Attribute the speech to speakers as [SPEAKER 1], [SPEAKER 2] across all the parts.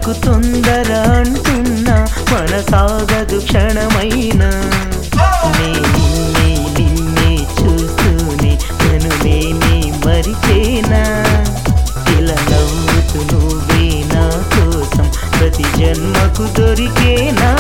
[SPEAKER 1] ఎందుకు తొందర అంటున్నా మనసాగదు క్షణమైనా నిన్నే చూస్తూనే నన్ను నేనే మరిచేనా ఇలా నవ్వుతూ నువ్వే నా కోసం ప్రతి జన్మకు దొరికేనా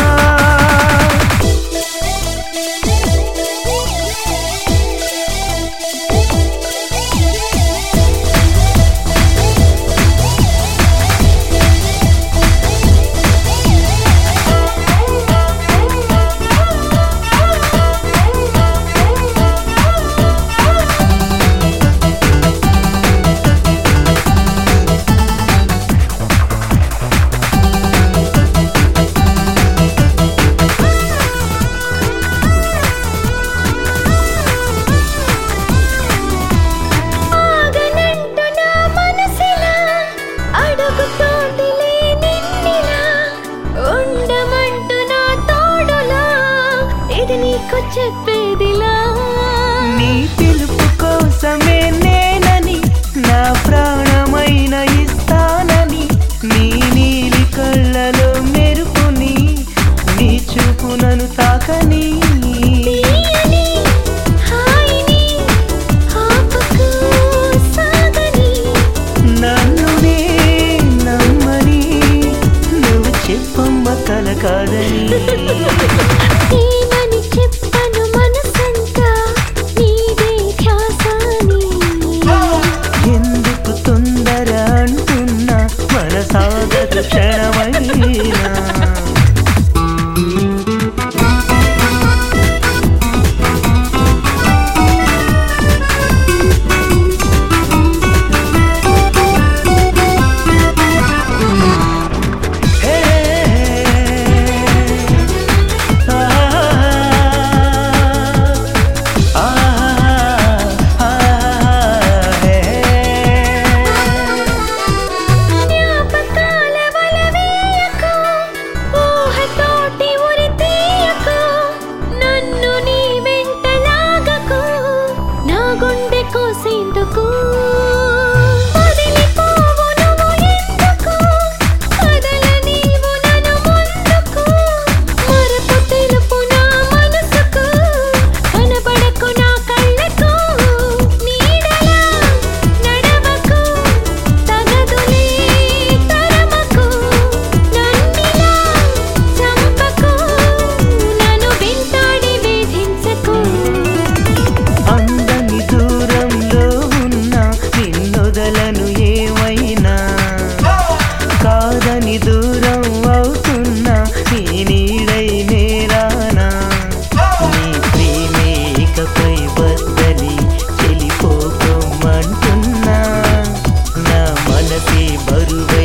[SPEAKER 2] చెప్పేదిలా
[SPEAKER 1] నీ పిలుపు కోసమే నేనని నా ప్రాణమైన ఇస్తానని నీ నీలి కళ్ళలో మెరుపుని నీ చూపు నన్ను తాకని నన్ను నే నమ్మని నువ్వు చెప్పమ్మ కల కాదని క్షణమైనా కాదని దూరం అవుతున్నా నీ నీడై నేరానా నీ ప్రేమే ఇకపై బద్దలి చెలిపోకమంటున్నా నా మనసే బరువై